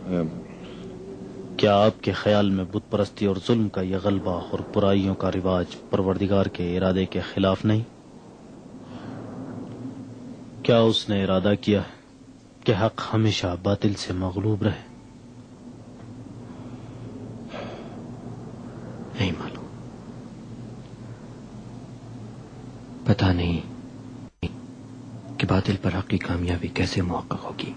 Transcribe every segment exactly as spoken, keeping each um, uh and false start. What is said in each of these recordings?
کیا آپ کے خیال میں بت پرستی اور ظلم کا یہ غلبہ اور برائیوں کا رواج پروردگار کے ارادے کے خلاف نہیں؟ کیا اس نے ارادہ کیا کہ حق ہمیشہ باطل سے مغلوب رہے؟ نہیں معلوم، پتہ نہیں کہ باطل پر حق کی کامیابی کیسے محقق ہوگی،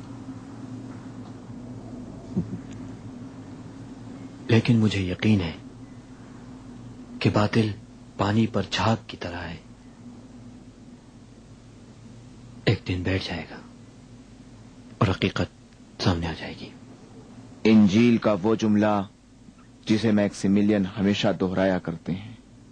لیکن مجھے یقین ہے کہ باطل پانی پر جھاگ کی طرح ہے، ایک دن بیٹھ جائے گا اور حقیقت سامنے آ جائے گی۔ انجیل کا وہ جملہ جسے میکسیملین ہمیشہ دہرایا کرتے ہیں،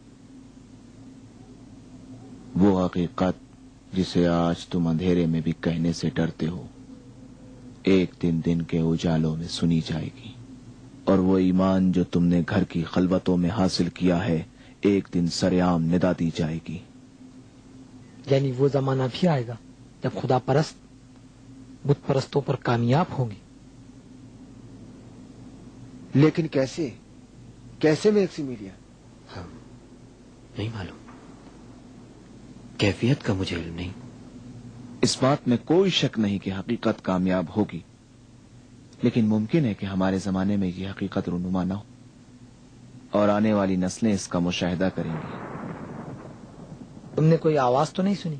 وہ حقیقت جسے آج تم اندھیرے میں بھی کہنے سے ڈرتے ہو، ایک دن دن کے اجالوں میں سنی جائے گی، اور وہ ایمان جو تم نے گھر کی خلوتوں میں حاصل کیا ہے ایک دن سرعام ندا دی جائے گی۔ یعنی وہ زمانہ بھی آئے گا جب خدا پرست بت پرستوں پر کامیاب ہوں گے۔ لیکن کیسے کیسے میکسیملین؟ ہاں، نہیں معلوم، کیفیت کا مجھے علم نہیں۔ اس بات میں کوئی شک نہیں کہ حقیقت کامیاب ہوگی، لیکن ممکن ہے کہ ہمارے زمانے میں یہ حقیقت رونما نہ ہو اور آنے والی نسلیں اس کا مشاہدہ کریں گی۔ تم نے کوئی آواز تو نہیں سنی؟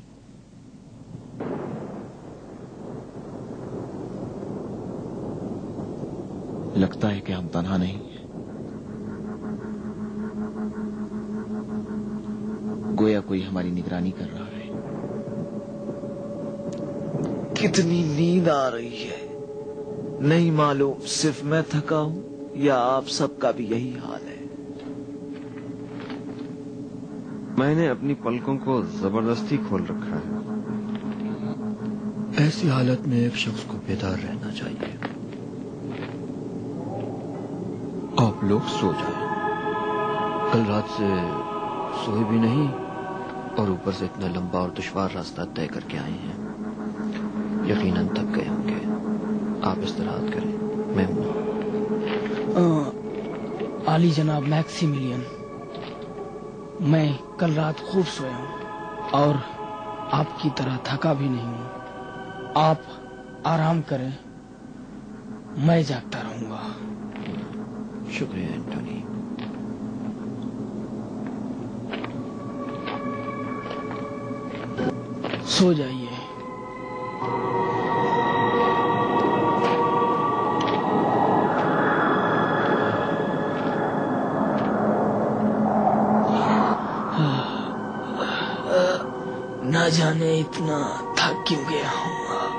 لگتا ہے کہ ہم تنہا نہیں ہیں، گویا کوئی ہماری نگرانی کر رہا ہے۔ کتنی نیند آ رہی ہے، نہیں معلوم صرف میں تھکا ہوں یا آپ سب کا بھی یہی حال ہے۔ میں نے اپنی پلکوں کو زبردستی کھول رکھا ہے۔ ایسی حالت میں ایک شخص کو بیدار رہنا چاہیے۔ آپ لوگ سو جائیں، کل رات سے سوئے بھی نہیں اور اوپر سے اتنا لمبا اور دشوار راستہ طے کر کے آئے ہیں، یقیناً تھک گئے ہوں گے۔ آپ استراحت کریں، میں ہوں۔ عالی جناب میکسیملین، میں کل رات خوب سویا ہوں اور آپ کی طرح تھکا بھی نہیں ہوں۔ آپ آرام کریں، میں جاگتا رہوں گا۔ شکریہ اینٹونی۔ سو جائیے۔ نہ جانے اتنا تھک کیوں گیا ہوں۔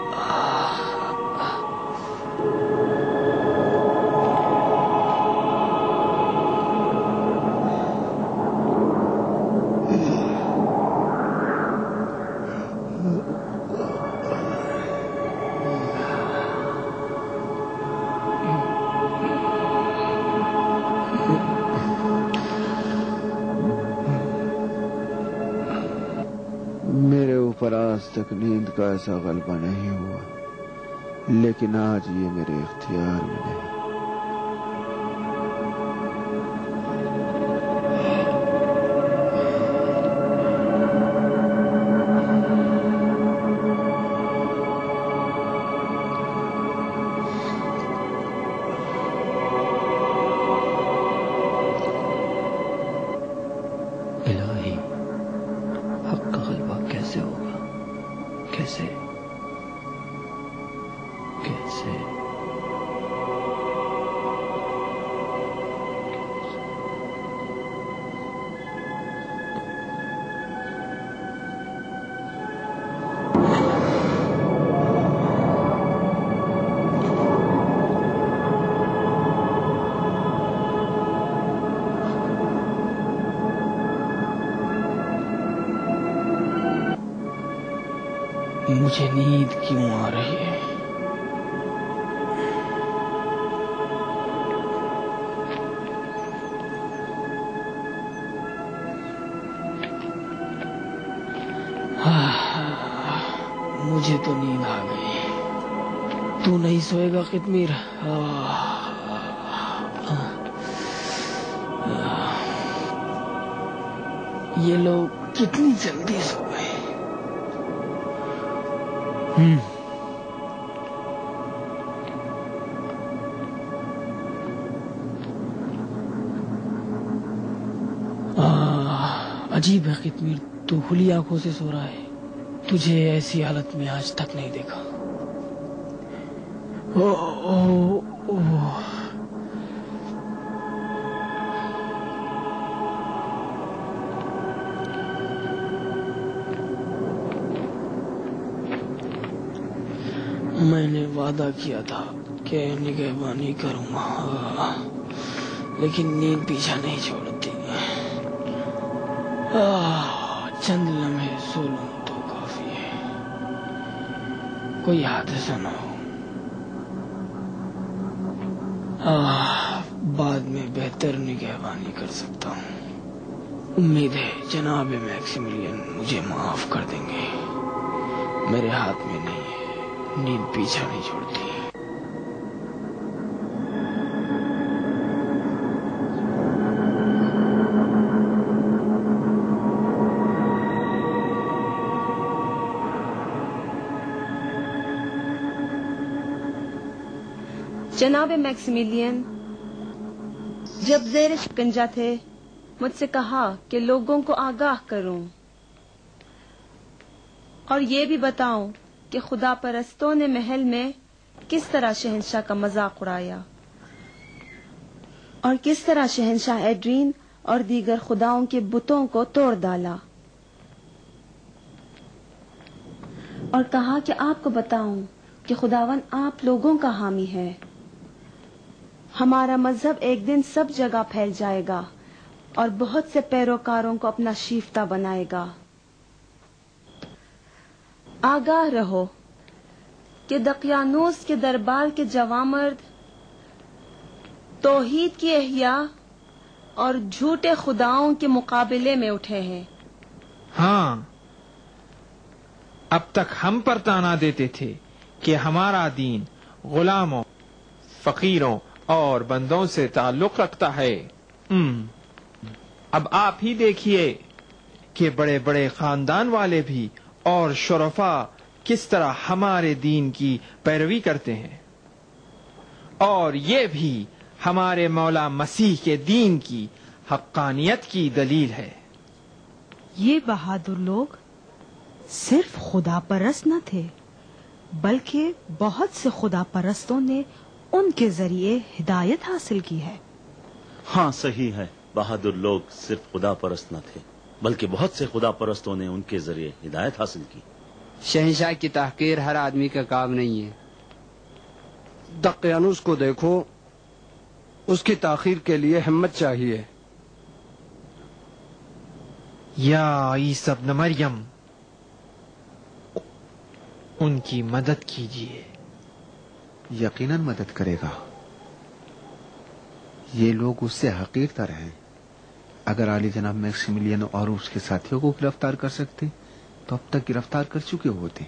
میرے اوپر آج تک نیند کا ایسا غلبہ نہیں ہوا، لیکن آج یہ میرے اختیار میں نہیں۔ الہی، حق کا غلبہ کیسے ہوگا؟ کیسے کیسے مجھے نیند کیوں آ رہی ہے؟ مجھے تو نیند آ گئی، تو نہیں سوئے گا قطمیر؟ یہ لوگ کتنی جلدی سو گئے. عجیب ہے قطمیر، تو کھلی آنکھوں سے سو رہا ہے. تجھے ایسی حالت میں آج تک نہیں دیکھا. او او او میں نے وعدہ کیا تھا کہ نگہبانی کروں گا، لیکن نیند پیچھا نہیں چھوڑتی. چند لمحے سو لوں تو کافی ہے، کوئی حادثہ نہ ہو. بعد میں بہتر نگہبانی کر سکتا ہوں. امید ہے جناب میکسیملین مجھے معاف کر دیں گے. میرے ہاتھ میں نہیں ہے، نیند پیچھا نہیں چھوڑتی. جناب میکسیملین، جب زیر شکنجہ تھے مجھ سے کہا کہ لوگوں کو آگاہ کروں اور یہ بھی بتاؤں کہ خدا پرستوں نے محل میں کس طرح شہنشاہ کا مذاق اڑایا اور کس طرح شہنشاہ ایڈرین اور دیگر خداؤں کے بتوں کو توڑ ڈالا، اور کہا کہ آپ کو بتاؤں کہ خداون آپ لوگوں کا حامی ہے. ہمارا مذہب ایک دن سب جگہ پھیل جائے گا اور بہت سے پیروکاروں کو اپنا شیفتہ بنائے گا. آگاہ رہو کہ دقیانوس کے دربار کے جوامرد توحید کی احیاء اور جھوٹے خداؤں کے مقابلے میں اٹھے ہیں. ہاں، اب تک ہم پر تانا دیتے تھے کہ ہمارا دین غلاموں، فقیروں اور بندوں سے تعلق رکھتا ہے. اب آپ ہی دیکھیے کہ بڑے بڑے خاندان والے بھی اور شرفاء کس طرح ہمارے دین کی پیروی کرتے ہیں، اور یہ بھی ہمارے مولا مسیح کے دین کی حقانیت کی دلیل ہے. یہ بہادر لوگ صرف خدا پرست نہ تھے، بلکہ بہت سے خدا پرستوں نے ان کے ذریعے ہدایت حاصل کی ہے. ہاں صحیح ہے، بہادر لوگ صرف خدا پرست نہ تھے بلکہ بہت سے خدا پرستوں نے ان کے ذریعے ہدایت حاصل کی. شہنشاہ کی تحقیر ہر آدمی کا کام نہیں ہے. دقیانوس کو دیکھو، اس کی تاخیر کے لیے ہمت چاہیے. یا عیسی ابن مریم، ان کی مدد کیجیے. یقیناً مدد کرے گا. یہ لوگ اس سے حقیر تر ہیں. اگر عالی جناب میکسیملین اور اس کے ساتھیوں کو گرفتار کر سکتے تو اب تک گرفتار کر چکے ہوتے.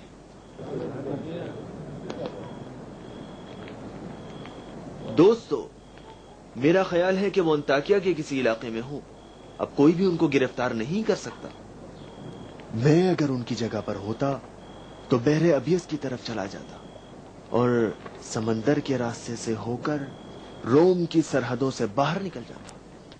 دوستو، میرا خیال ہے کہ وہ انطاکیہ کے کسی علاقے میں ہوں. اب کوئی بھی ان کو گرفتار نہیں کر سکتا. میں اگر ان کی جگہ پر ہوتا تو بحر ابیض کی طرف چلا جاتا اور سمندر کے راستے سے ہو کر روم کی سرحدوں سے باہر نکل جاتا.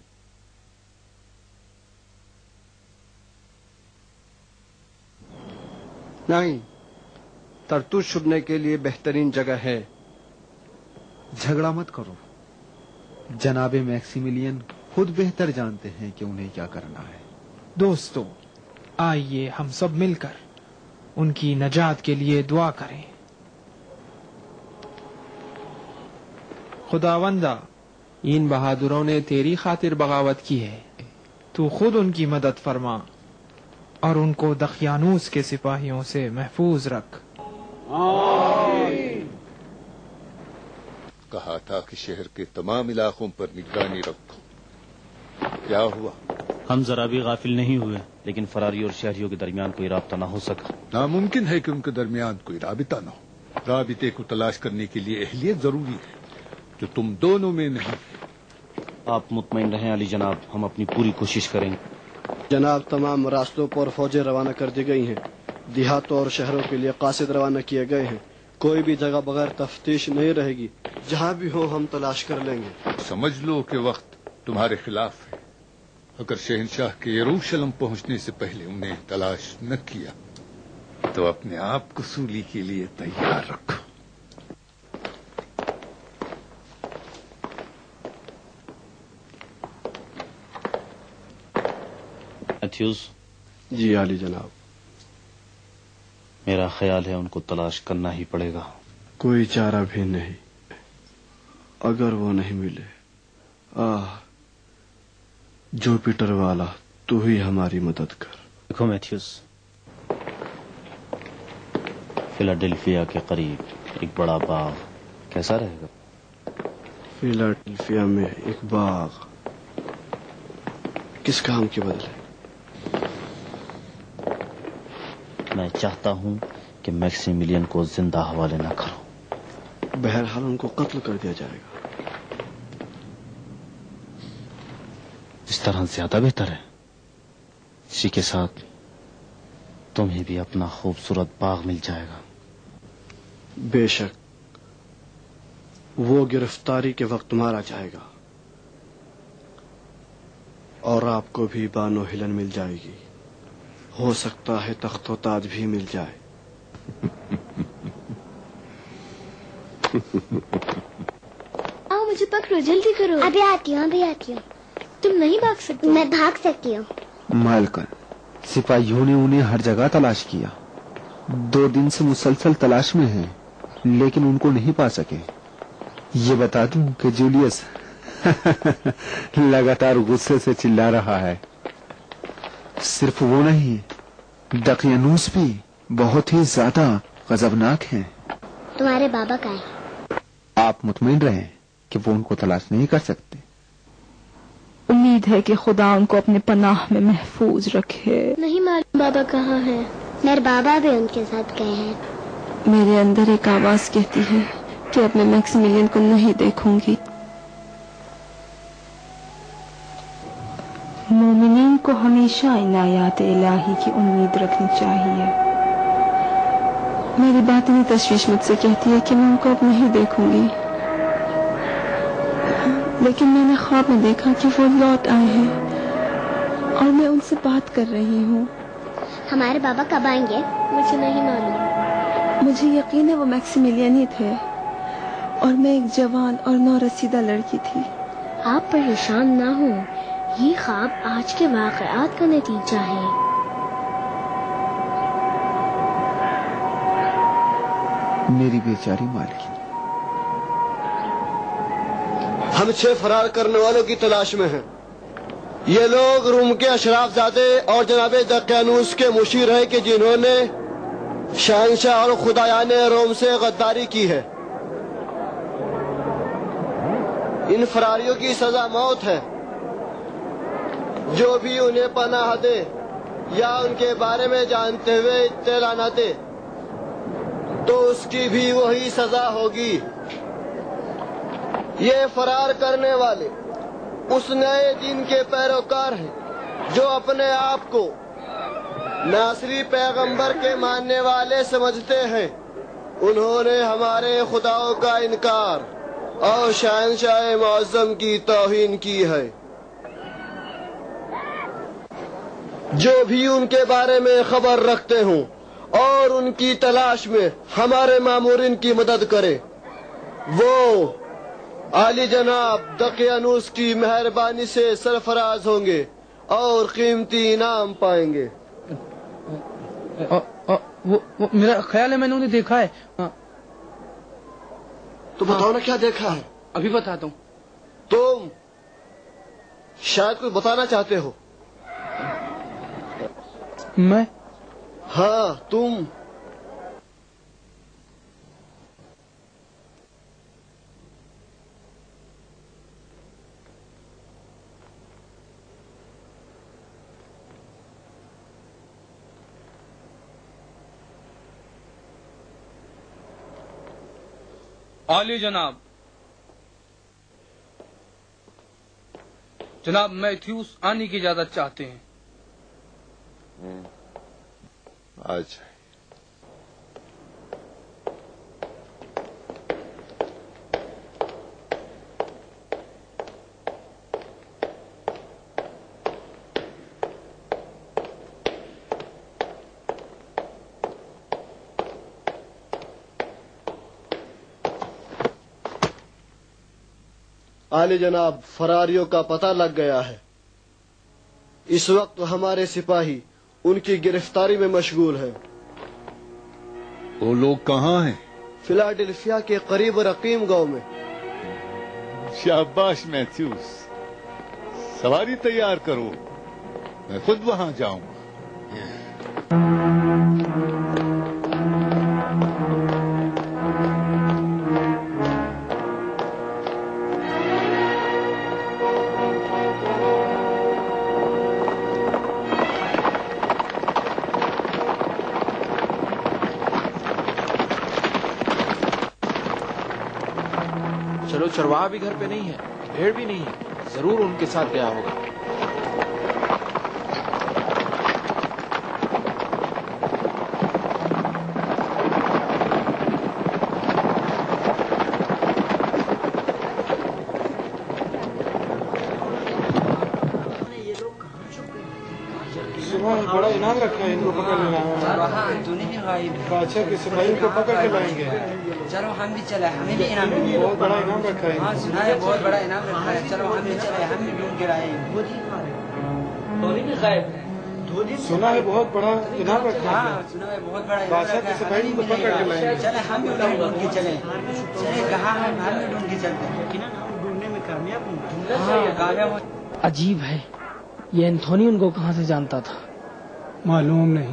نہیں، ترتوش چھپنے کے لیے بہترین جگہ ہے. جھگڑا مت کرو. جناب میکسیملین خود بہتر جانتے ہیں کہ انہیں کیا کرنا ہے. دوستو، آئیے ہم سب مل کر ان کی نجات کے لیے دعا کریں. خداوندا، ان بہادروں نے تیری خاطر بغاوت کی ہے. تو خود ان کی مدد فرما اور ان کو دقیانوس کے سپاہیوں سے محفوظ رکھ. آمین. کہا تھا کہ شہر کے تمام علاقوں پر نگرانی رکھو. کیا ہوا؟ ہم ذرا بھی غافل نہیں ہوئے، لیکن فراری اور شہریوں کے درمیان کوئی رابطہ نہ ہو سکا. ناممکن ہے کہ ان کے درمیان کوئی رابطہ نہ ہو. رابطے کو تلاش کرنے کے لیے اہلیت ضروری ہے جو تم دونوں میں نہیں. آپ مطمئن رہیں علی جناب، ہم اپنی پوری کوشش کریں گے. جناب تمام راستوں پر فوجیں روانہ کر دی گئی ہیں. دیہاتوں اور شہروں کے لیے قاصد روانہ کیے گئے ہیں. کوئی بھی جگہ بغیر تفتیش نہیں رہے گی. جہاں بھی ہو ہم تلاش کر لیں گے. سمجھ لو کہ وقت تمہارے خلاف ہے. اگر شہنشاہ کے یروشلم پہنچنے سے پہلے انہیں تلاش نہ کیا تو اپنے آپ کو سولی کے لیے تیار رکھو. میتھیوز. جی علی جناب. میرا خیال ہے ان کو تلاش کرنا ہی پڑے گا. کوئی چارہ بھی نہیں. اگر وہ نہیں ملے، آہ جوپیٹر والا تو ہی ہماری مدد کر. دیکھو میتھیوز، فیلاڈیلفیا کے قریب ایک بڑا باغ کیسا رہے گا؟ فیلاڈیلفیا میں ایک باغ کس کام کے بدلے؟ میں چاہتا ہوں کہ میکسیملین کو زندہ حوالے نہ کرو. بہرحال ان کو قتل کر دیا جائے گا. اس طرح زیادہ بہتر ہے. اسی کے ساتھ تمہیں بھی اپنا خوبصورت باغ مل جائے گا. بے شک وہ گرفتاری کے وقت مارا جائے گا اور آپ کو بھی بانو ہلن مل جائے گی. ہو سکتا ہے تخت و تاج بھی مل جائے. آؤ مجھے پکڑو، جلدی کرو. ابھی آتی ہوں ابھی آتی ہوں. تم نہیں بھاگ سکتی؟ میں بھاگ سکتی ہوں. مالکن، سپاہیوں نے انہیں ہر جگہ تلاش کیا. دو دن سے مسلسل تلاش میں ہیں لیکن ان کو نہیں پا سکے. یہ بتا دوں کہ جولیس لگاتار غصے سے چلا رہا ہے. صرف وہ نہیں، دقیانوس بھی بہت ہی زیادہ غضبناک ہیں. تمہارے بابا کہاں ہیں؟ آپ مطمئن رہیں کہ وہ ان کو تلاش نہیں کر سکتے. امید ہے کہ خدا ان کو اپنے پناہ میں محفوظ رکھے. نہیں معلوم بابا کہاں ہیں. میرے بابا بھی ان کے ساتھ گئے ہیں. میرے اندر ایک آواز کہتی ہے کہ اب میں میکسیملین کو نہیں دیکھوں گی. مومنین کو ہمیشہ عنایات الہی کی امید رکھنی چاہیے. میری باطنی تشویش مجھ سے کہتی ہے کہ میں ان کو اب نہیں دیکھوں گی، لیکن میں نے خواب میں دیکھا کہ وہ لوٹ آئے ہیں اور میں ان سے بات کر رہی ہوں. ہمارے بابا کب آئیں گے؟ مجھے نہیں معلوم. مجھے یقین ہے وہ میکسیملین ہی تھے اور میں ایک جوان اور نورسیدہ لڑکی تھی. آپ پریشان نہ ہوں، یہ خواب آج کے واقعات کا نتیجہ ہے. میری بیچاری مالکن. ہم چھ فرار کرنے والوں کی تلاش میں ہیں. یہ لوگ روم کے اشراف زادے اور جناب دقیانوس کے مشیر ہیں کہ جنہوں نے شہنشاہ اور خدایان روم سے غداری کی ہے. ان فراریوں کی سزا موت ہے. جو بھی انہیں پناہ دے یا ان کے بارے میں جانتے ہوئے اطلاع نہ دے تو اس کی بھی وہی سزا ہوگی. یہ فرار کرنے والے اس نئے دین کے پیروکار ہیں جو اپنے آپ کو ناصری پیغمبر کے ماننے والے سمجھتے ہیں. انہوں نے ہمارے خداؤں کا انکار اور شہنشاہ معظم کی توہین کی ہے. جو بھی ان کے بارے میں خبر رکھتے ہوں اور ان کی تلاش میں ہمارے مامورین کی مدد کرے، وہ عالی جناب دقیانوس کی مہربانی سے سرفراز ہوں گے اور قیمتی انعام پائیں گے. آ, آ, وہ, وہ میرا خیال ہے میں نے انہیں دیکھا ہے. تو بتاؤ نا کیا دیکھا ہے. ابھی بتاتا ہوں. تم شاید کچھ بتانا چاہتے ہو. میں؟ ہاں تم. आली जनाब। जनाब मैथ्यूस आने की इजाजत चाहते हैं। अच्छा। आले जनाब, फरारियों का पता लग गया है। इस वक्त हमारे सिपाही उनकी गिरफ्तारी में मशगूल हैं। वो लोग कहाँ हैं? फिलाडेल्फिया के करीब रकीम गांव में। शाबाश मैथ्यूस, सवारी तैयार करो, मैं खुद वहां जाऊंगा। चलो, चरवाहा भी घर पे नहीं है, भेड़ भी नहीं है, जरूर उनके साथ गया होगा। सुबह बड़ा इनाम रखा है, इनको पकड़ लेना है। बादशाह के सिपाही को पकड़ के लाएंगे। चलो हम भी चले, हमें भी इनाम बहुत बड़ा इनाम रखा है। हाँ सुना है, बहुत बड़ा इनाम रखा है। चलो हम भी चले, हम भी ढूंढ के लाए। सुना है बहुत बड़ा इनाम रखा है। हाँ सुना है बहुत बड़ा इनाम बादशाह रखा के है। सिपाही को पकड़ के लाएंगे। चले हम भी उन्हें ढूंढ के चले। चले कहाँ है, हम भी ढूंढ के चलते हैं। ढूंढने में कामयाब होंगे। कामयाब हो। अजीब है, ये एंथोनी उनको कहाँ से जानता था? मालूम नहीं,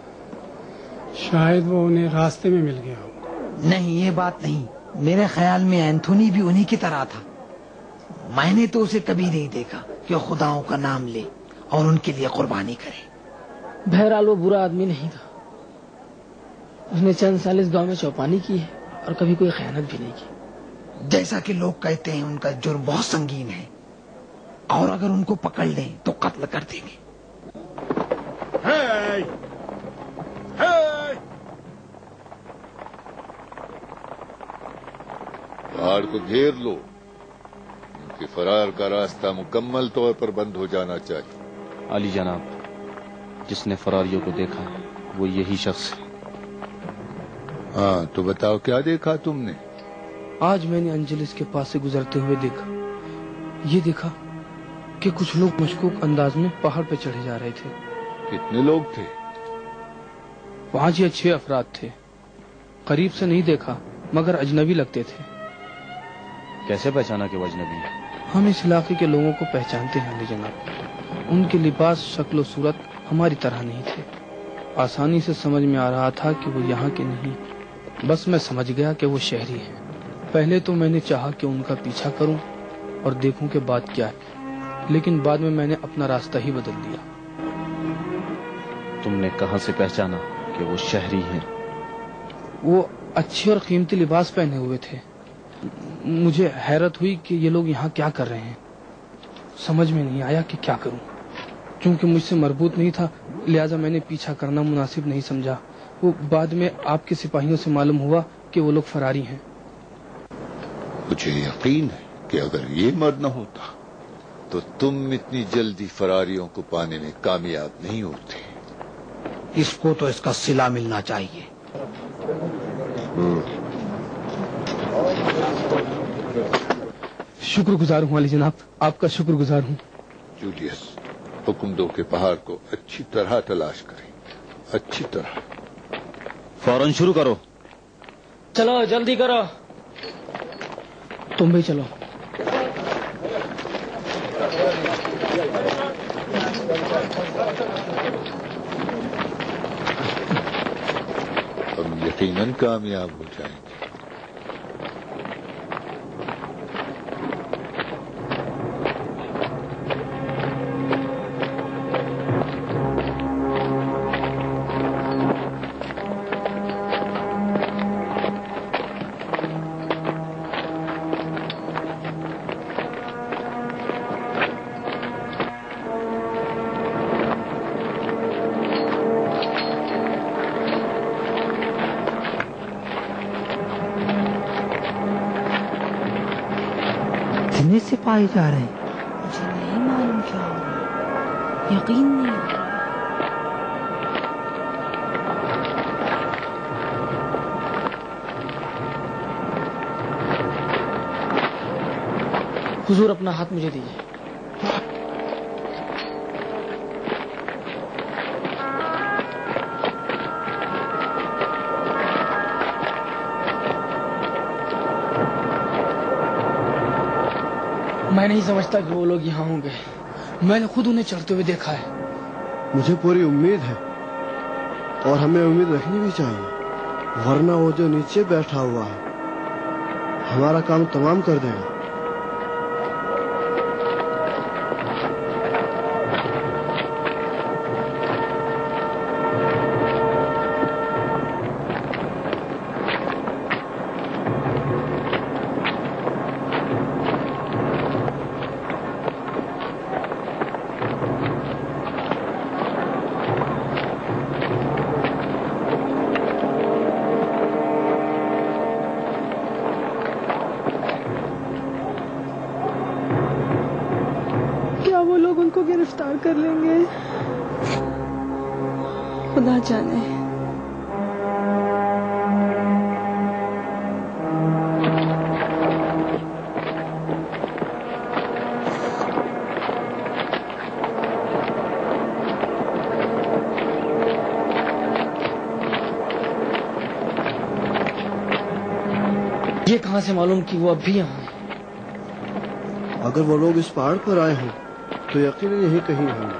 शायद वो उन्हें रास्ते में मिल गया हो। नहीं, ये बात नहीं। मेरे ख्याल में एंथोनी भी उन्हीं की तरह था। मैंने तो उसे कभी नहीं देखा कि वो खुदाओं का नाम ले और उनके लिए कुर्बानी करे। बहरहाल वो बुरा आदमी नहीं था। उसने चंद साल इस गांव में चौपानी की है और कभी कोई खयानत भी नहीं की। जैसा कि लोग कहते हैं, उनका जुर्म बहुत संगीन है और अगर उनको पकड़ लें तो कत्ल कर देंगे। Hey! Hey! पहाड़ को घेर लो, उनके फरार का रास्ता मुकम्मल तौर पर बंद हो जाना चाहिए। अली जनाब, जिसने फरारियों को देखा वो यही शख्स है। हाँ तो बताओ, क्या देखा तुमने? आज मैंने अंजलिस के पास से गुजरते हुए देखा। ये देखा कि कुछ लोग मशकूक अंदाज में पहाड़ पे चढ़े जा रहे थे। कितने लोग थे? पांच या छह अफराद थे। करीब से नहीं देखा मगर अजनबी लगते थे। कैसे पहचाना कि वो अजनबी है? हम इस इलाके के लोगों को पहचानते हैं अली जनाब। उनके लिबास, शक्ल सूरत हमारी तरह नहीं थे। आसानी से समझ में आ रहा था कि वो यहाँ के नहीं। बस मैं समझ गया कि वो शहरी हैं। पहले तो मैंने चाहा कि उनका पीछा करूं और देखूं कि बात क्या है, लेकिन बाद में मैंने अपना रास्ता ही बदल दिया। तुमने कहां से पहचाना कि वो शहरी हैं? वो अच्छे और कीमती लिबास पहने हुए थे। मुझे हैरत हुई कि ये लोग यहाँ क्या कर रहे हैं। समझ में नहीं आया कि क्या करूं। क्योंकि मुझसे मरबूत नहीं था, लिहाजा मैंने पीछा करना मुनासिब नहीं समझा। वो बाद में आपके सिपाहियों से मालूम हुआ कि वो लोग फरारी हैं। मुझे यकीन है कि अगर ये मर्द न होता तो तुम इतनी जल्दी फरारियों को पाने में कामयाब नहीं होते। इसको तो इसका सिला मिलना चाहिए। शुक्रगुजार हूँ अली जनाब, आपका शुक्रगुजार हूँ। जूलियस, हुक्म दो के पहाड़ को अच्छी तरह तलाश करें, अच्छी तरह। फौरन शुरू करो। चलो जल्दी करो। तुम भी चलो। हम यकीनन कामयाब हो जाएंगे। इतने सिपाही जा रहे हैं? मुझे नहीं मालूम क्या हो रहा है, यकीन नहीं हो रहा। हुजूर अपना हाथ मुझे दीजिए। मैं नहीं समझता कि वो लोग यहाँ होंगे। मैंने खुद उन्हें चढ़ते हुए देखा है। मुझे पूरी उम्मीद है और हमें उम्मीद रखनी भी चाहिए, वरना वो जो नीचे बैठा हुआ है हमारा काम तमाम कर देगा। गिरफ्तार कर लेंगे, खुदा जाने। ये कहां से मालूम कि वो अब भी यहाँ है? अगर वो लोग इस पहाड़ पर आए हों तो यकीनन यही कहीं होंगे।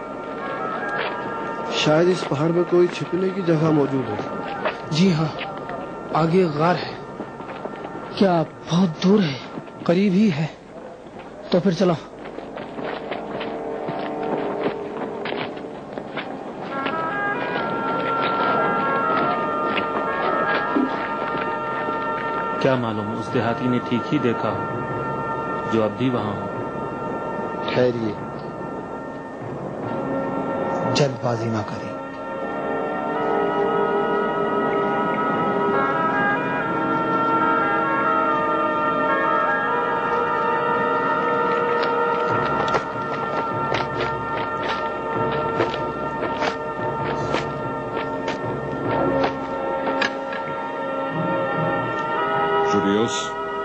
शायद इस पहाड़ में कोई छिपने की जगह मौजूद है। जी हाँ, आगे गार है। क्या बहुत दूर है? करीब ही है। तो फिर चलो। क्या मालूम उस देहाती ने ठीक ही देखा हो जो अब भी वहां हो। ठहरिए, जल्दबाजी ना करें। जुलियस,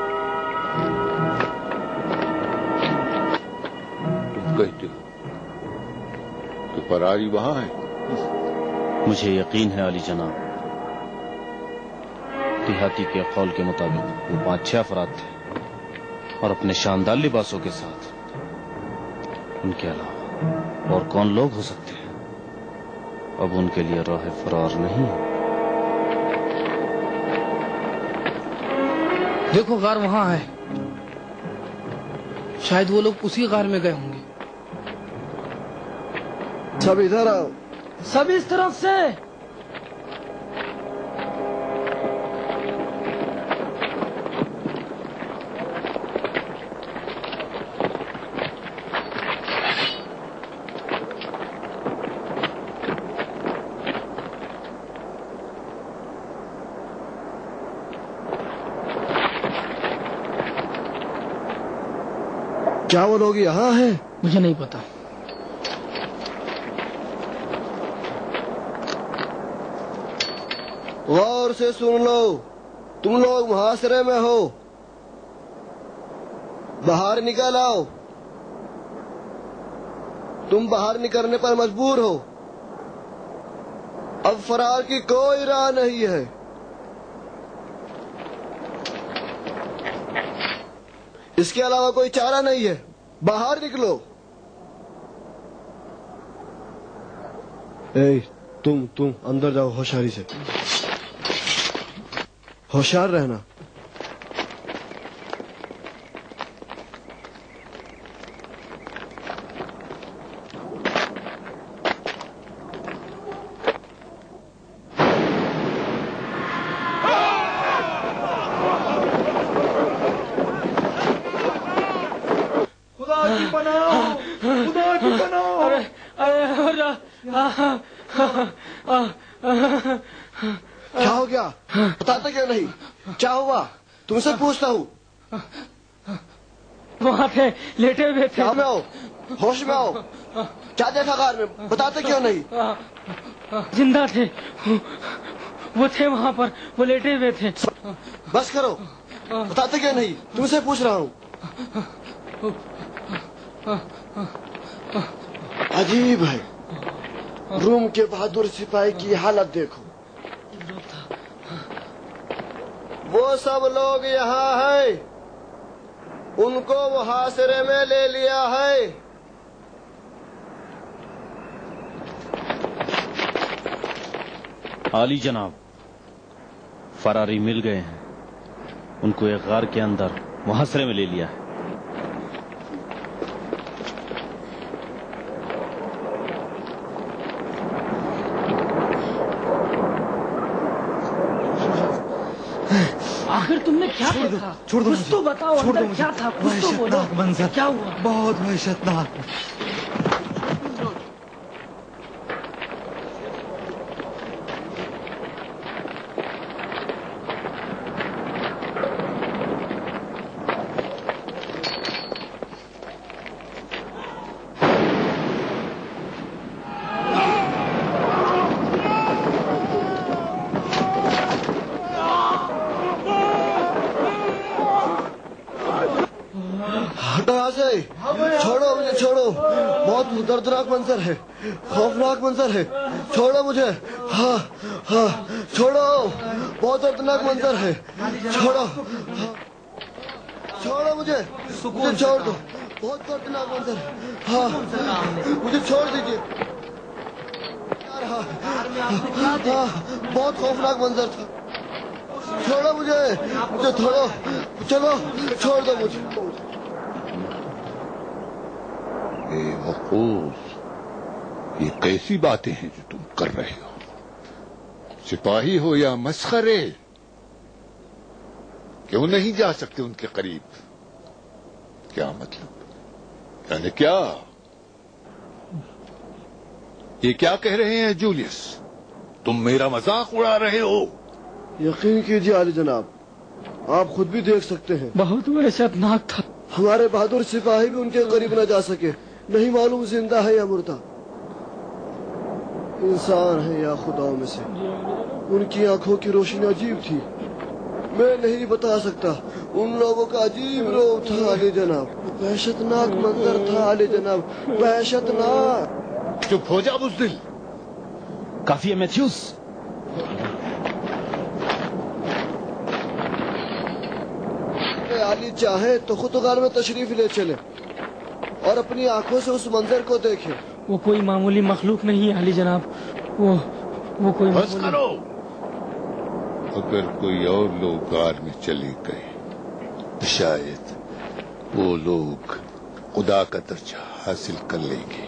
कहते हो कि फरारी वहां है? मुझे यकीन है अली जनाब, देहाती के कौल के मुताबिक वो पांच छह अफराद थे और अपने शानदार लिबासों के साथ। उनके अलावा और कौन लोग हो सकते हैं? अब उनके लिए राह फरार नहीं है। देखो, गार वहां है। शायद वो लोग उसी गार में गए होंगे। सब इधर आओ। सब इस तरफ से। क्या वो लोग यहाँ हैं? मुझे नहीं पता। गौर से सुन लो, तुम लोग मुहासरे में हो। बाहर निकल आओ। तुम बाहर निकलने पर मजबूर हो। अब फरार की कोई राह नहीं है। इसके अलावा कोई चारा नहीं है। बाहर निकलो। ए, तुम तुम अंदर जाओ होशियारी से। होशियार रहना। क्या हो गया? बताते क्यों नहीं? क्या हुआ? तुमसे पूछता हूँ। वहाँ थे, लेटे हुए थे। क्या में हो? होश में हो? क्या देखा कार में? बताते क्यों नहीं? जिंदा थे, वो थे वहाँ पर, वो लेटे हुए थे। बस करो, बताते क्यों नहीं? तुमसे पूछ रहा हूँ। अजीब है, रूम के बहादुर सिपाही की हालत देखो। वो सब लोग यहाँ है, उनको मुहासरे में ले लिया है। आली जनाब, फरारी मिल गए हैं, उनको एक गार के अंदर मुहासरे में ले लिया है। आखिर तुमने क्या देखा? छोड़ दो, कुछ तो बताओ, अंदर क्या था? कुछ तो बोलो। मंजर क्या हुआ? बहुत वहशतनाक। छोड़ो मुझे, छोड़ो। बहुत दर्दनाक मंजर है, खौफनाक मंजर है। छोड़ो मुझे। हाँ हाँ, छोड़ो। बहुत दर्दनाक मंजर है। छोड़ो, हाँ। छोड़ो मुझे, मुझे छोड़ दो। बहुत दर्दनाक मंजर है। हाँ, मुझे छोड़ दीजिए। हाँ, हाँ, बहुत खौफनाक मंजर था। छोड़ो मुझे, मुझे छोड़ो। चलो, छोड़ दो मुझे। बेवकूफ, ये कैसी बातें हैं जो तुम कर रहे हो? सिपाही हो या मस्खरे? क्यों नहीं जा सकते उनके करीब? क्या मतलब? यानी क्या? ये क्या कह रहे हैं जूलियस? तुम मेरा मजाक उड़ा रहे हो? यकीन कीजिए आली जनाब, आप खुद भी देख सकते हैं। बहुत वहशतनाक था। हमारे बहादुर सिपाही भी उनके करीब न जा सके। नहीं मालूम जिंदा है या मुर्दा, इंसान है या खुदा में से। उनकी आंखों की रोशनी अजीब थी, मैं नहीं बता सकता। उन लोगों का अजीब रूप था आली जनाब, वहशतनाक मंजर था आली जनाब, वहशतनाक। चुप हो जा बुज़दिल। काफी है मैथ्यूस। आली चाहे तो खुदगार में तशरीफ ले चले और अपनी आंखों से उस मंजर को देखें। वो कोई मामूली मखलूक नहीं है आली जनाब, वो वो कोई बस करो। अगर कोई और लोग गार में चले गए तो शायद वो लोग खुदा का दर्जा हासिल कर लेंगे।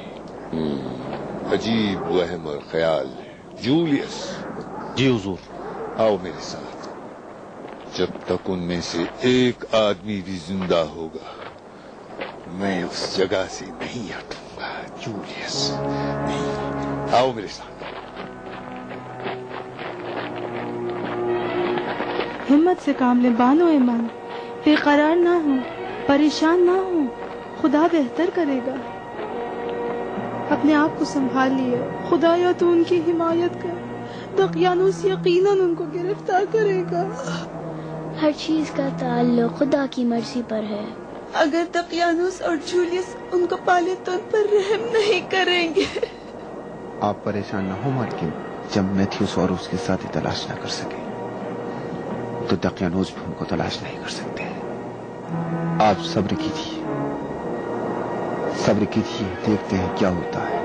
अजीब वहम और ख्याल है। जूलियस। जी हुजूर। आओ मेरे साथ। जब तक उनमें से एक आदमी भी जिंदा होगा, मैं उस जगह से नहीं हटूंगा। जूलियस, नहीं। आओ मेरे साथ। हिम्मत से काम ले बानो ईमान, बेकरार ना हो, परेशान ना हो, खुदा बेहतर करेगा। अपने आप को संभालिए, खुदा या तो उनकी हिमायत कर, दकियानूस यकीनन उनको गिरफ्तार करेगा। हर चीज का ताल्लुक खुदा की मर्जी पर है। अगर दकियानूस और जूलियस उनको पाले तो उन पर रहम नहीं करेंगे। आप परेशान न हो मालकिन, जब मैथ्यूस और उसके साथी तलाश न कर सके तो दकियानूस भी उनको तलाश नहीं कर सकते। आप सब्र कीजिए, सब्र कीजिए, देखते हैं क्या होता है।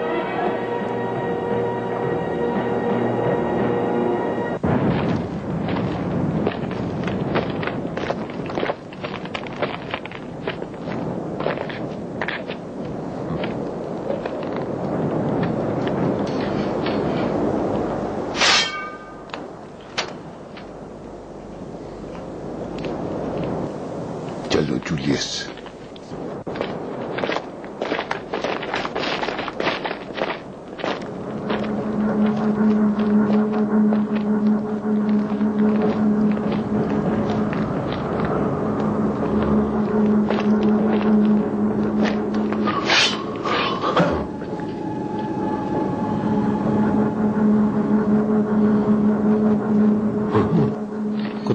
चलो जूलियस।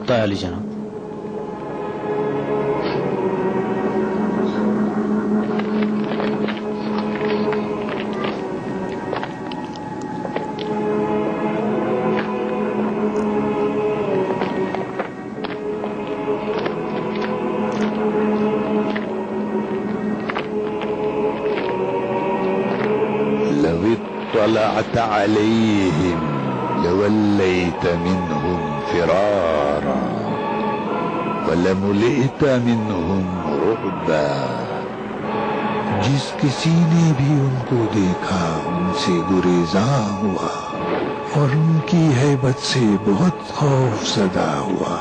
होता है अली जनाब। طلعت عليهم لوليت منهم فرارا ولملئت منهم رعبا. جس کسی نے بھی ان کو دیکھا ان سے گریزاں ہوا اور ان کی ہیبت سے بہت خوف زدہ ہوا.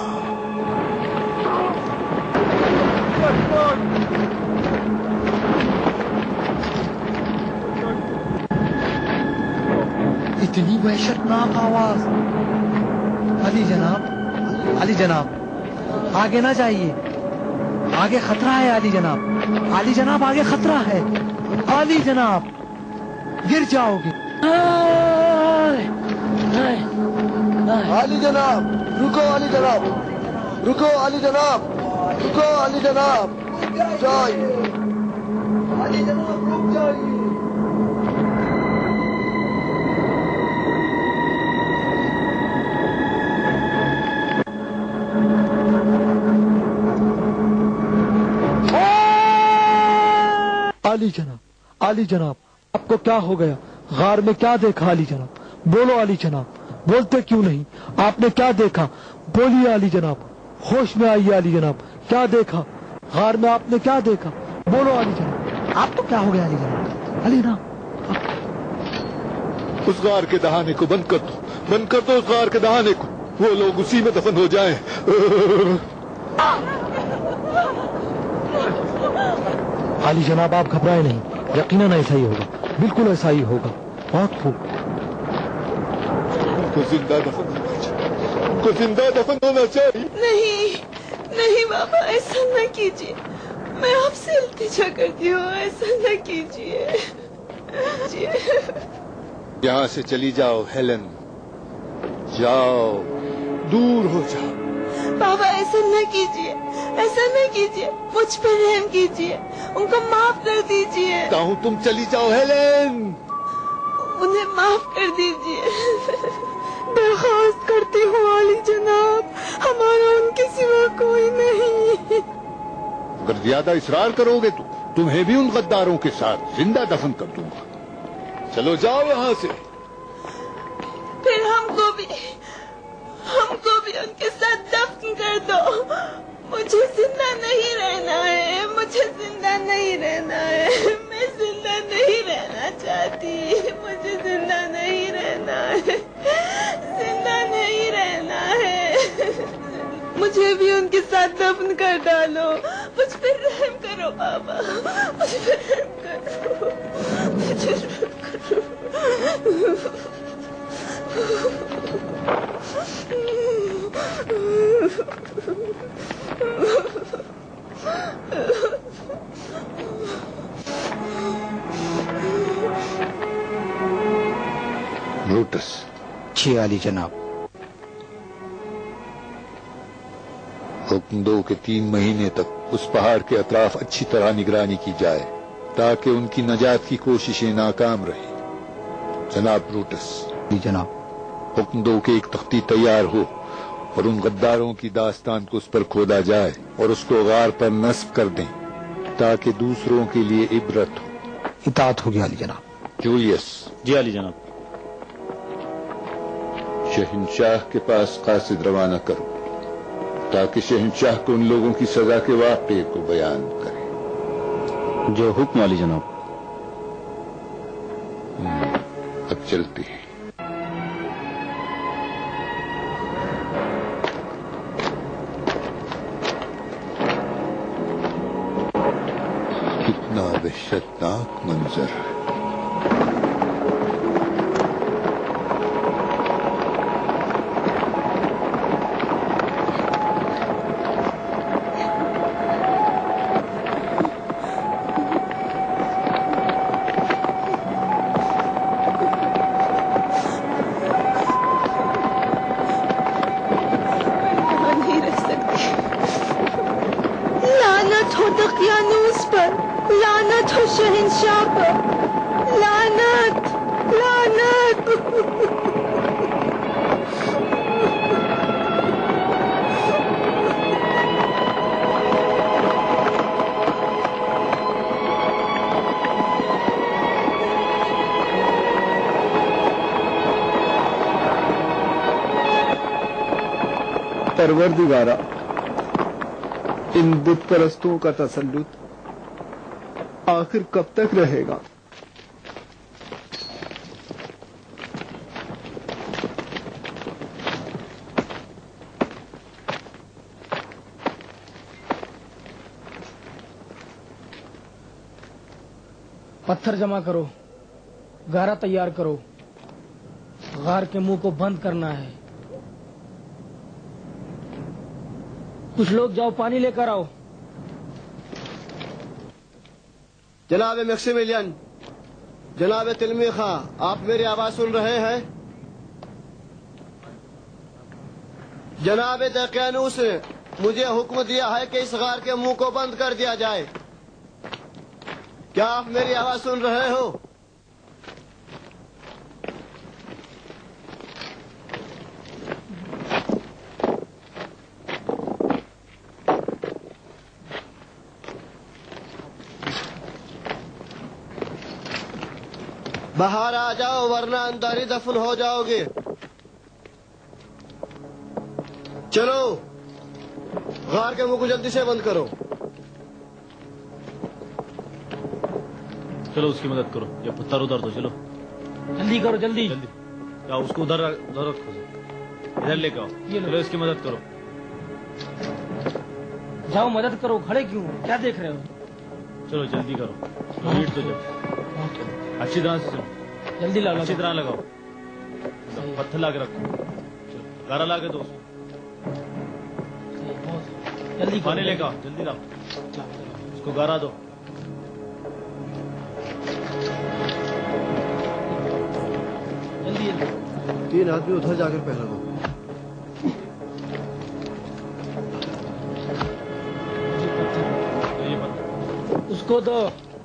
اتنی وحشتناک آواز. علی جناب، علی جناب آگے نہ جائیے، آگے خطرہ ہے علی جناب، علی جناب آگے خطرہ ہے، علی جناب گر جاؤ گے. علی جناب رکو، علی جناب رکو، علی جناب رکو، علی جناب جائیے، علی جناب رک جائیے. علی جناب، علی جناب آپ کو کیا ہو گیا؟ غار میں کیا دیکھا علی جناب؟ بولو علی جناب، بولتے کیوں نہیں؟ آپ نے کیا دیکھا؟ بولیے علی جناب، ہوش میں آئیے علی جناب، کیا دیکھا غار میں؟ آپ نے کیا دیکھا؟ بولو علی جناب، آپ کو کیا ہو گیا علی جناب؟ علی جناب اس غار کے دہانے کو بند کر دو، بند کر دو اس غار کے دہانے کو، وہ لوگ اسی میں دفن ہو جائیں. علی جناب آپ گھبرائے نہیں، یقیناً ایسا ہی ہوگا، بالکل ایسا ہی ہوگا. بہت خوب. کو زندہ دفن ہونا چاہیے، کو زندہ دفن ہونا چاہیے. نہیں نہیں بابا، ایسا نہ کیجیے، میں آپ سے التجا کرتی ہوں، ایسا نہ کیجیے. یہاں سے چلی جاؤ ہیلن، جاؤ، دور ہو جاؤ. بابا ایسا نہ کیجیے، ایسا نہ کیجیے، مجھ پر رحم کیجیے، ان کو معاف کر دیجیے. کہتا ہوں تم چلی جاؤ ہیلن، انہیں معاف کر دیجیے. درخواست کرتی ہوں علی جناب، ہمارا ان کے سوا کوئی نہیں. اگر زیادہ اصرار کرو گے تو تمہیں بھی ان غداروں کے ساتھ زندہ دفن کر دوں گا. چلو جاؤ یہاں سے. پھر ہم کو بھی ہم کو بھی ان کے ساتھ دفن کر دو. مجھے زندہ نہیں رہنا ہے، مجھے زندہ نہیں رہنا ہے، میں زندہ نہیں رہنا چاہتی، مجھے زندہ نہیں رہنا ہے، زندہ نہیں رہنا ہے. مجھے بھی ان کے ساتھ دفن کر ڈالو. مجھ پر رحم کرو بابا، مجھ پر رحم کرو، مجھے رحم کرو. بروٹس. جی علی جناب. حکم دو کہ تین مہینے تک اس پہاڑ کے اطراف اچھی طرح نگرانی کی جائے تاکہ ان کی نجات کی کوششیں ناکام رہیں. جناب بروٹس. جی جناب. حکم دو کہ ایک تختی تیار ہو اور ان غداروں کی داستان کو اس پر کھودا جائے اور اس کو غار پر نصب کر دیں تاکہ دوسروں کے لیے عبرت ہو. اطاعت ہو گیا علی جناب. جولیس. جی علی جناب. شہنشاہ کے پاس قاصد روانہ کرو تاکہ شہنشاہ کو ان لوگوں کی سزا کے واقعے کو بیان کرے. جو حکم علی جناب. اب چلتے ہیں. کتنا وحشتناک منظر. لعنت ہو شہنشاہ پر، لعنت لعنت۔ پروردگارا، ان بت پرستوں کا تسلط آخر کب تک رہے گا؟ پتھر جمع کرو، گارا تیار کرو، غار کے منہ کو بند کرنا ہے۔ کچھ لوگ جاؤ پانی لے کر آؤ۔ جناب میکسیمیلین، جناب تلمی خاں، آپ میری آواز سن رہے ہیں؟ جناب دقیانوس نے مجھے حکم دیا ہے کہ اس غار کے منہ کو بند کر دیا جائے۔ کیا آپ میری آواز سن رہے ہو؟ باہر آ جاؤ ورنہ اندر ہی دفن ہو جاؤ گے۔ چلو غار کے منہ کو جلدی سے بند کرو۔ چلو اس کی مدد کرو، یہ پتھر ادھر دو، چلو جلدی کرو، جلدی جلدی۔ کیا اس کو ادھر ادھر رکھو، ادھر لے کے آؤ، چلو اس کی مدد کرو۔ جاؤ مدد کرو، کھڑے کیوں ہو؟ کیا دیکھ رہے ہو؟ چلو جلدی کرو، بیٹ تو جب اچھی طرح سے جلدی لاؤ، اچھی طرح لگاؤ، پتھر لا کے رکھو، گارا لا کے دو، جلدی پانی لے کے آؤ، جلدی لاؤ، اس کو گارا دو۔ جلدی تین آدمی ادھر جا کر پہلا دو۔ اس کو دو،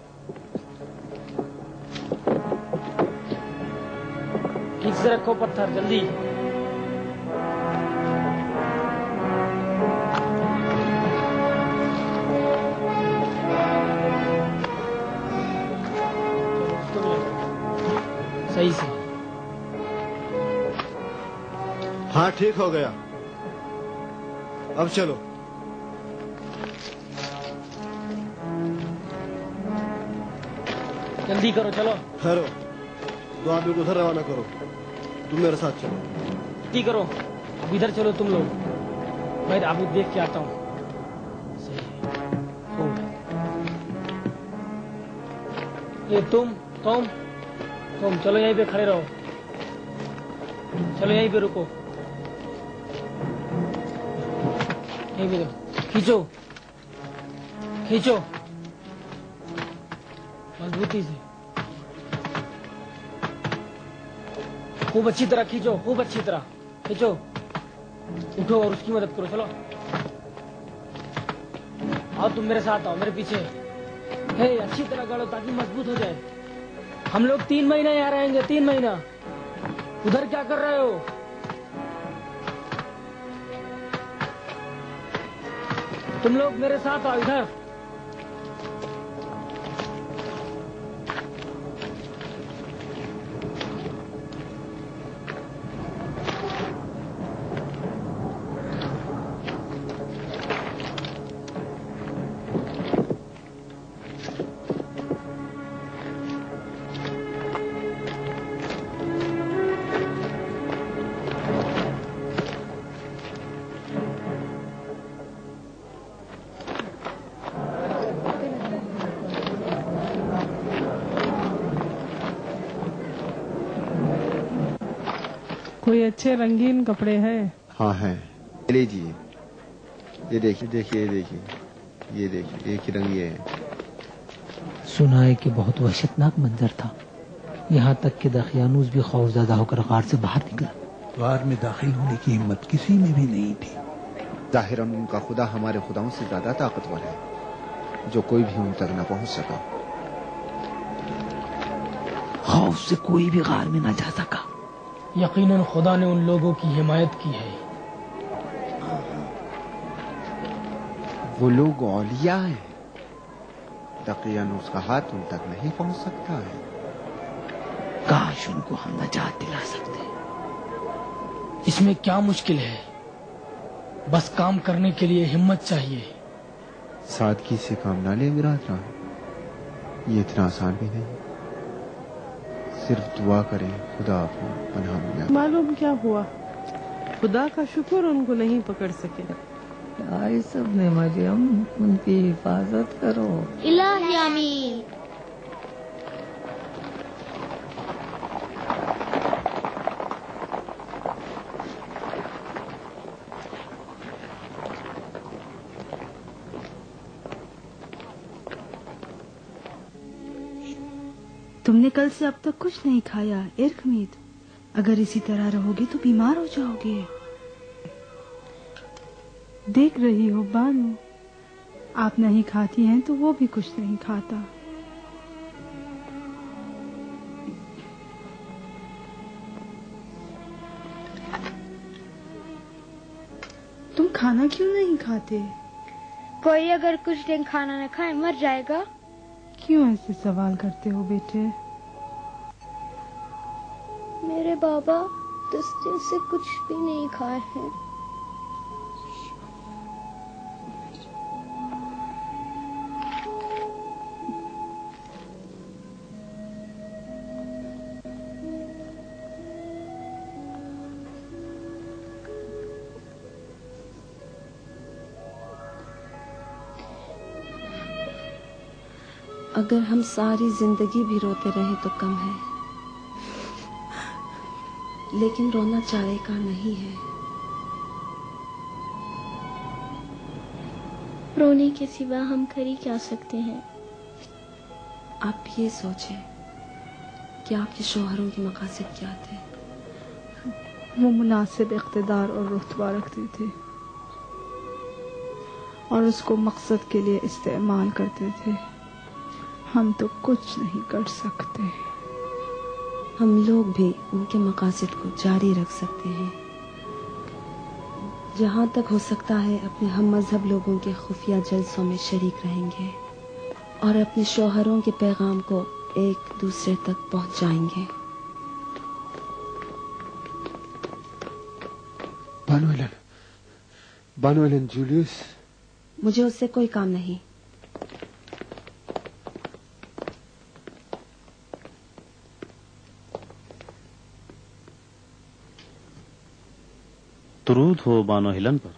ٹھیک سے رکھو پتھر، جلدی۔ صحیح سے، ہاں ٹھیک ہو گیا، اب چلو۔ جلدی کرو، چلو ٹھہرو، دو آدمی کو ادھر روانہ کرو، تم میرے ساتھ چلو۔ جلدی کرو، اب ادھر چلو تم لوگ، میں ابو دیکھ کے آتا ہوں۔ یہ تم تم تم چلو یہیں پہ کھڑے رہو، چلو یہیں پہ رکو، یہیں پہ کھینچو کھینچو مضبوطی سے، خوب اچھی طرح کھینچو، خوب اچھی طرح کھینچو، اٹھو اور اس کی مدد کرو، چلو آؤ تم میرے ساتھ آؤ، میرے پیچھے، ہے اچھی طرح گاڑو تاکہ مضبوط ہو جائے۔ ہم لوگ تین مہینہ یہاں رہیں گے، تین مہینہ۔ ادھر کیا کر رہے ہو؟ تم لوگ میرے ساتھ آؤ ادھر۔ کوئی اچھے رنگین کپڑے ہیں؟ ہاں ہیں، لیجیے، یہ دیکھیے دیکھیے یہ دیکھیے یہ دیکھیے ایک ہی رنگ یہ ہے۔ سنا ہے کہ بہت وحشتناک منظر تھا، یہاں تک کہ دقیانوس بھی خوفزدہ ہو کر غار سے باہر نکلا۔ غار میں داخل ہونے کی ہمت کسی میں بھی نہیں تھی۔ ظاہراً ان کا خدا ہمارے خداؤں سے زیادہ طاقتور ہے۔ जो कोई भी उन तक न पहुंच सका। खौफ से कोई भी गार में न जा सका। यकीनन खुदा ने उन लोगों की हिमायत की है। वो लोग औलिया है, तकियन उसका हाथ उन तक नहीं पहुंच सकता है। काश उनको हम नजात दिला सकते। इसमें क्या मुश्किल है, बस काम करने के लिए हिम्मत चाहिए। सादगी से काम ना ले बिरादरान, ये इतना आसान भी नहीं। सिर्फ दुआ करें खुदा आपको पनाह में। मालूम क्या हुआ, खुदा का शुक्र उनको नहीं पकड़ सके। आई सब ने मरियम, उनकी हिफाजत करो। इलाही आमीन। तुमने कल से अब तक कुछ नहीं खाया इरखमीद। अगर इसी तरह रहोगे तो बीमार हो जाओगे। देख रही हो बानू, आप नहीं खाती हैं तो वो भी कुछ नहीं खाता। तुम खाना क्यों नहीं खाते? कोई अगर कुछ दिन खाना न खाए मर जाएगा। क्यों ऐसे सवाल करते हो बेटे? मेरे बाबा दस दिन से कुछ भी नहीं खाए हैं। अगर हम सारी जिंदगी भी रोते रहे तो कम है, लेकिन रोना चारे का नहीं है। रोने के सिवा हम कर ही क्या सकते हैं? आप ये सोचें कि आपके शोहरों के मकासद क्या थे। वो मुनासिब इख्तिदार और रुतबा रखते थे और उसको मकसद के लिए इस्तेमाल करते थे। हम तो कुछ नहीं कर सकते। हम लोग भी उनके मकासद को जारी रख सकते हैं। जहाँ तक हो सकता है अपने हम मजहब लोगों के खुफिया जलसों में शरीक रहेंगे और अपने शौहरों के पैगाम को एक दूसरे तक पहुँचाएंगे। Bano Allen, Bano Allen Julius, मुझे उससे कोई काम नहीं। तुरूद हो बानो हिलन पर।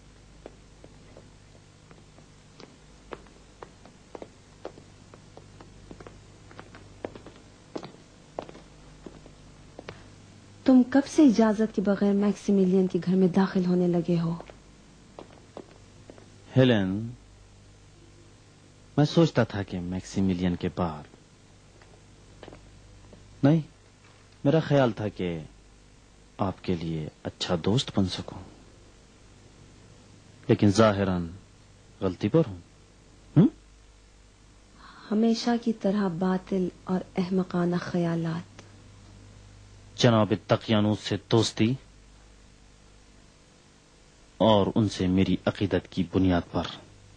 तुम कब से इजाजत के बगैर मैक्सिमिलियन के घर में दाखिल होने लगे हो? हेलेन, मैं सोचता था कि मैक्सिमिलियन के बाद नहीं, मेरा ख्याल था कि आपके लिए अच्छा दोस्त बन सकूं, लेकिन जाहिरन गलती पर हूं। हुँ? हमेशा की तरह बातिल और अहमकाना ख्यालात। जनाब तकियानूस से दोस्ती और उनसे मेरी अकीदत की बुनियाद पर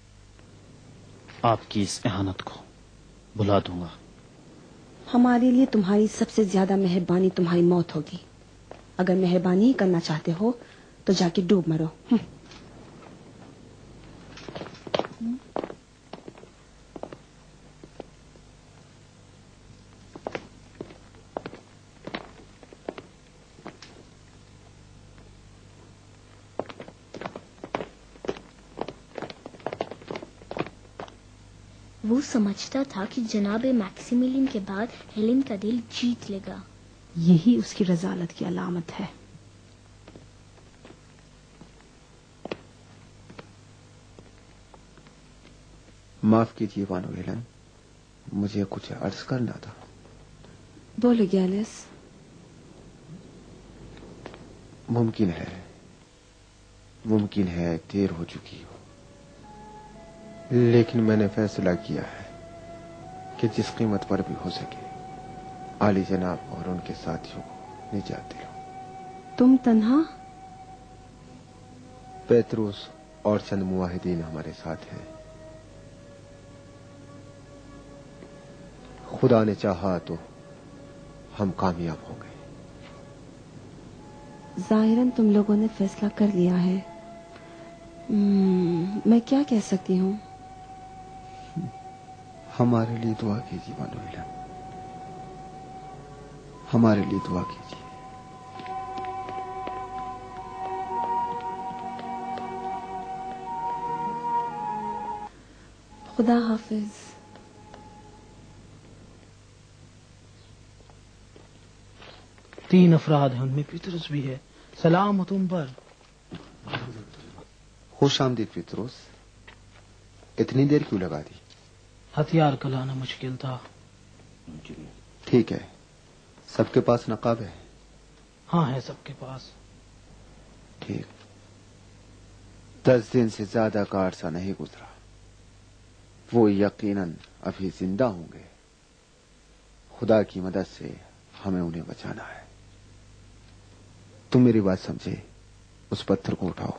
आपकी इस एहानत को भुला दूंगा। हमारे लिए तुम्हारी सबसे ज्यादा मेहरबानी तुम्हारी मौत होगी। अगर मेहरबानी करना चाहते हो तो जाके डूब मरो। वो समझता था कि जनाब मैक्सिमिलियन के बाद हेलेन का दिल जीत लेगा। यही उसकी रजालत की अलामत है। माफ कीजिए बानो हेलन, मुझे कुछ अर्ज करना था। बोलो गैलिस। मुमकिन है मुमकिन है देर हो चुकी हो, لیکن میں نے فیصلہ کیا ہے کہ جس قیمت پر بھی ہو سکے عالی جناب اور ان کے ساتھیوں کو نجات دلاؤں۔ تم تنہا؟ پیتروس اور چند معاہدین ہمارے ساتھ ہیں۔ خدا نے چاہا تو ہم کامیاب ہو گئے۔ ظاہراً تم لوگوں نے فیصلہ کر لیا ہے۔ میں کیا کہہ سکتی ہوں؟ ہمارے لیے دعا کیجیے بانو ایلن، ہمارے لیے دعا کیجیے۔ خدا حافظ۔ تین افراد ہیں، ان میں پیتروس بھی ہے۔ سلام ہو تم پر۔ خوش آمدید پیتروس، اتنی دیر کیوں لگا دی؟ ہتھیار کا لانا مشکل تھا۔ ٹھیک ہے، سب کے پاس نقاب ہے؟ ہاں ہے سب کے پاس۔ ٹھیک، دس دن سے زیادہ کا عرصہ نہیں گزرا، وہ یقیناً ابھی زندہ ہوں گے۔ خدا کی مدد سے ہمیں انہیں بچانا ہے۔ تم میری بات سمجھے، اس پتھر کو اٹھاؤ۔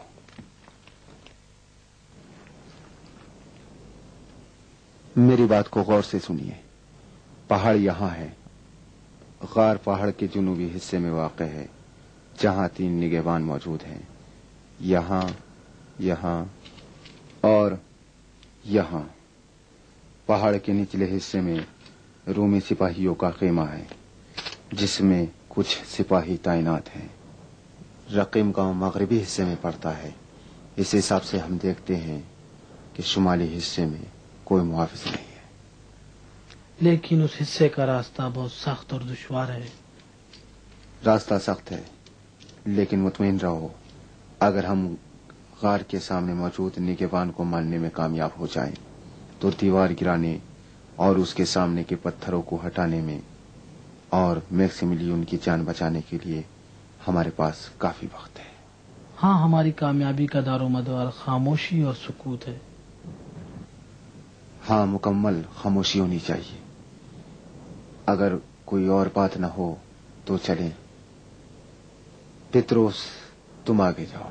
میری بات کو غور سے سنیے۔ پہاڑ یہاں ہے، غار پہاڑ کے جنوبی حصے میں واقع ہے، جہاں تین نگہبان موجود ہیں، یہاں، یہاں اور یہاں۔ پہاڑ کے نچلے حصے میں رومی سپاہیوں کا خیمہ ہے، جس میں کچھ سپاہی تعینات ہیں۔ رقیم گاؤں مغربی حصے میں پڑتا ہے۔ اس حساب سے ہم دیکھتے ہیں کہ شمالی حصے میں کوئی محافظ نہیں ہے۔ لیکن اس حصے کا راستہ بہت سخت اور دشوار ہے۔ راستہ سخت ہے، لیکن مطمئن رہو، اگر ہم غار کے سامنے موجود نگہبان کو ماننے میں کامیاب ہو جائیں تو دیوار گرانے اور اس کے سامنے کے پتھروں کو ہٹانے میں اور میکسیملین کی جان بچانے کے لیے ہمارے پاس کافی وقت ہے۔ ہاں، ہماری کامیابی کا دار و مدار خاموشی اور سکوت ہے۔ ہاں، مکمل خاموشی ہونی چاہیے۔ اگر کوئی اور بات نہ ہو تو چلیں۔ پتروس، تم آگے جاؤ۔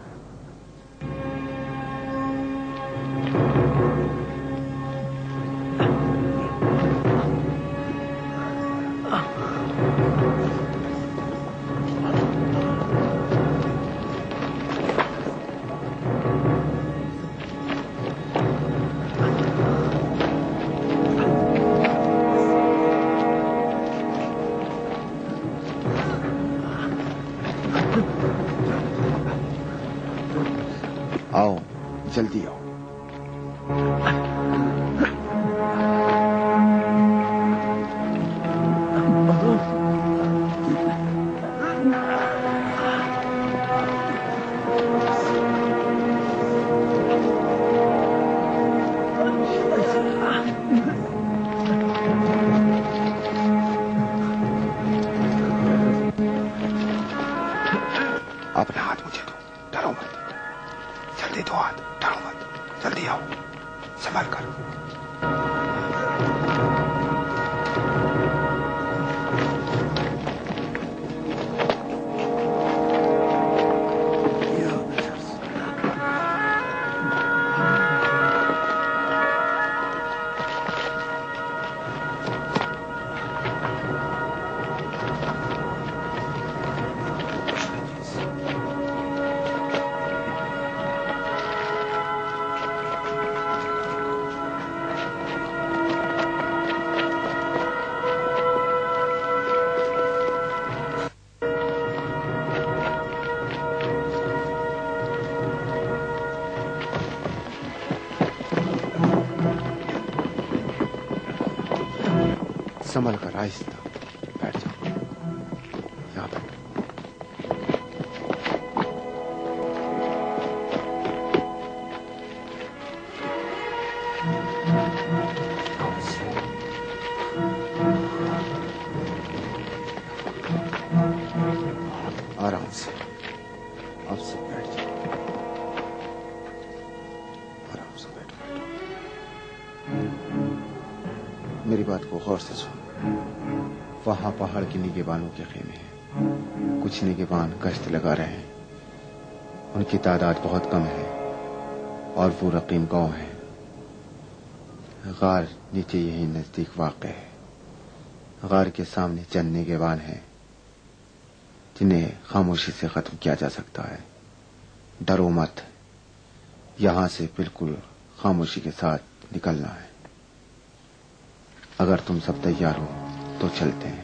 آؤ، جلدی آؤ۔ اپنا ہاتھ مجھے دو، ڈرو مت، جلدی دو ہاتھ، ڈرو مت، جلدی آؤ، سنبھل کر۔ سنبھل کر، آہستہ بیٹھ جاؤ یہاں پر۔ آرام سے، اب سے بیٹھ جاؤ، آرام سے بیٹھو بیٹھو۔ میری بات کو غور سے سن. وہاں پہاڑ کے نگہبانوں کے خیمے ہیں. کچھ نگہبان گشت لگا رہے ہیں. ان کی تعداد بہت کم ہے اور وہ رقیم گاؤں ہے. غار نیچے یہی نزدیک واقع ہے. غار کے سامنے چند نگہبان ہیں جنہیں خاموشی سے ختم کیا جا سکتا ہے. ڈرو مت. یہاں سے بالکل خاموشی کے ساتھ نکلنا ہے. اگر تم سب تیار ہو تو چلتے ہیں.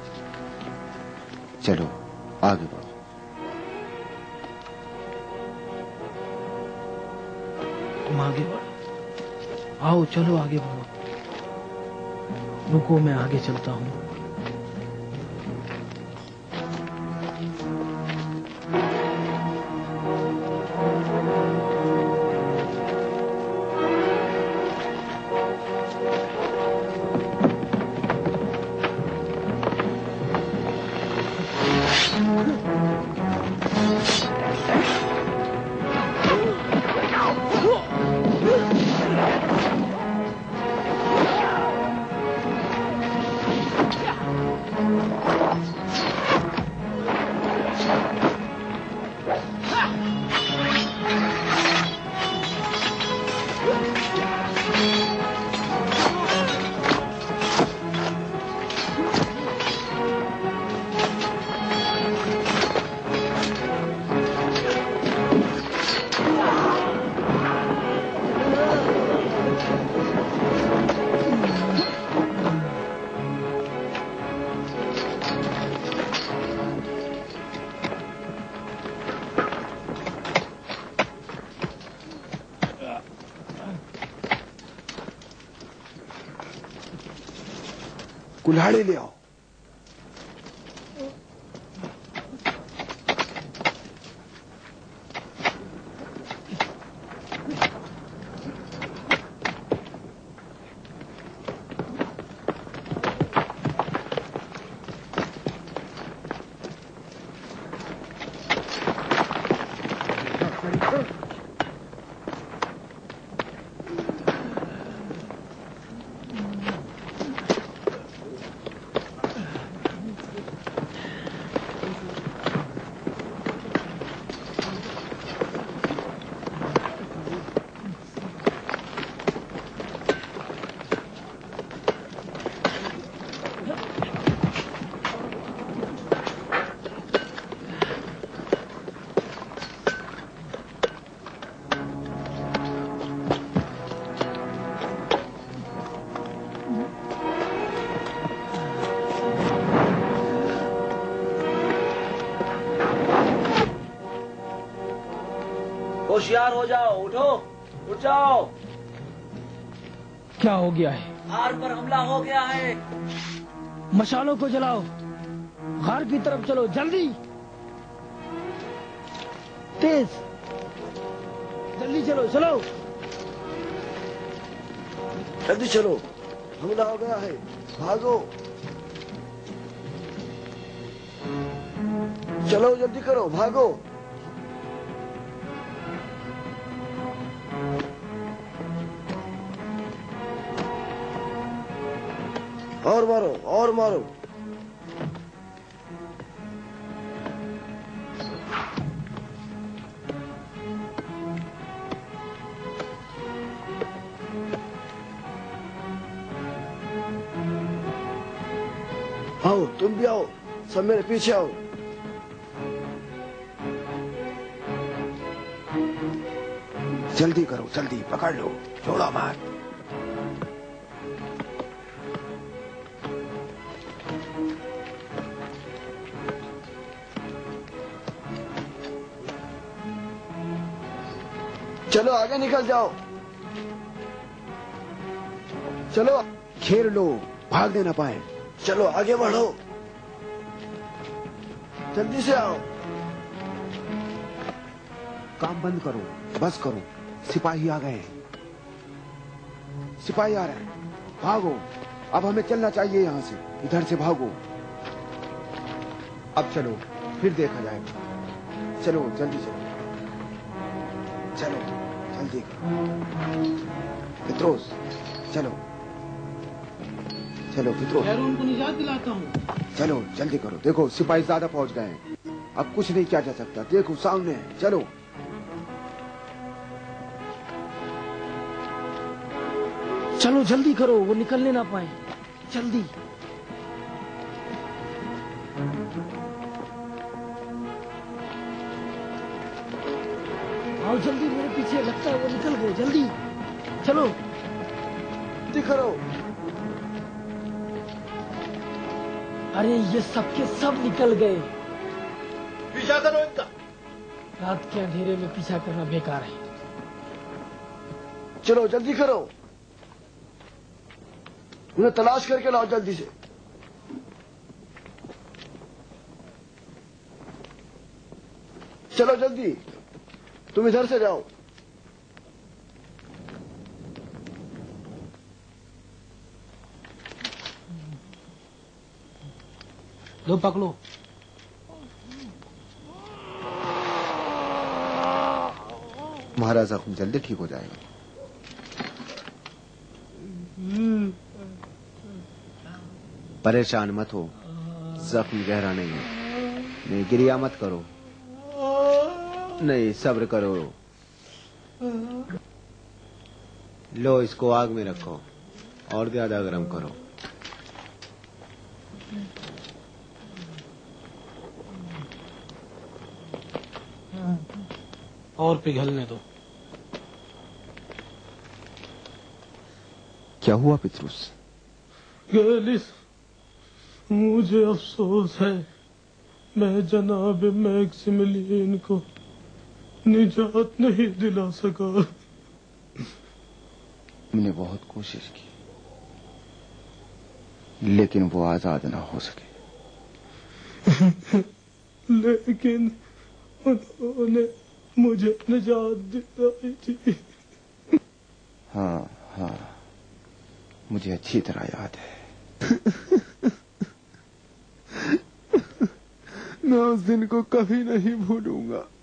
چلو آگے بڑھو. تم آگے بڑھو. آؤ چلو آگے بڑھو. رکو میں آگے چلتا ہوں. کلاڑی لے آؤ. ہوشیار ہو جاؤ. اٹھو اٹھ جاؤ. کیا ہو گیا ہے؟ غار پر حملہ ہو گیا ہے. مشالوں کو جلاؤ. غار کی طرف چلو جلدی. تیز جلدی چلو چلو جلدی چلو. حملہ ہو گیا ہے. بھاگو. چلو جلدی کرو. بھاگو. اور مارو اور مارو. آؤ تم بھی آؤ. سب میرے پیچھے آؤ. جلدی کرو جلدی. پکڑ لو. چھوڑو مات. چلو آگے نکل جاؤ. چلو گھیر لو. بھاگنے نہ پائے. چلو آگے بڑھو. جلدی سے آؤ. کام بند کرو. بس کرو. سپاہی آ گئے ہیں. سپاہی آ رہے ہیں. بھاگو. اب ہمیں چلنا چاہیے یہاں سے. ادھر سے بھاگو. اب چلو پھر دیکھا جائے گا. چلو جلدی چلو. چلو جلدی. پتروس چلو. चलो फितरो, उनको निजात दिलाता हूँ। चलो जल्दी करो, देखो सिपाही ज्यादा पहुंच गए हैं, अब कुछ नहीं किया जा सकता, देखो सामने है, चलो। चलो जल्दी करो, वो निकलने ना पाए, जल्दी। आओ जल्दी, मेरे पीछे, लगता है वो निकल गए, जल्दी चलो। जल्दी करो। अरे ये सब के सब निकल गए। पीछा करो इनका। रात के अंधेरे में पीछा करना बेकार है। चलो जल्दी करो, उन्हें तलाश करके लाओ जल्दी से। चलो जल्दी, तुम इधर से जाओ। लो पकड़ो। तुम्हारा जख्म जल्दी ठीक हो जाएगा। परेशान मत हो, जख्म गहरा नहीं है। नहीं गिरिया मत करो, नहीं सब्र करो। लो इसको आग में रखो और ज्यादा गर्म करो। और पिघलने दो। क्या हुआ पितरुस? गैलिस, मुझे अफसोस है, मैं जनाब मैक्सिमिलियन को निजात नहीं दिला सका। हमने बहुत कोशिश की, लेकिन वो आजाद ना हो सके। लेकिन उन्होंने मुझे निजात दिलाई थी। हाँ हाँ, मुझे अच्छी तरह याद है। मैं उस दिन को कभी नहीं भूलूंगा।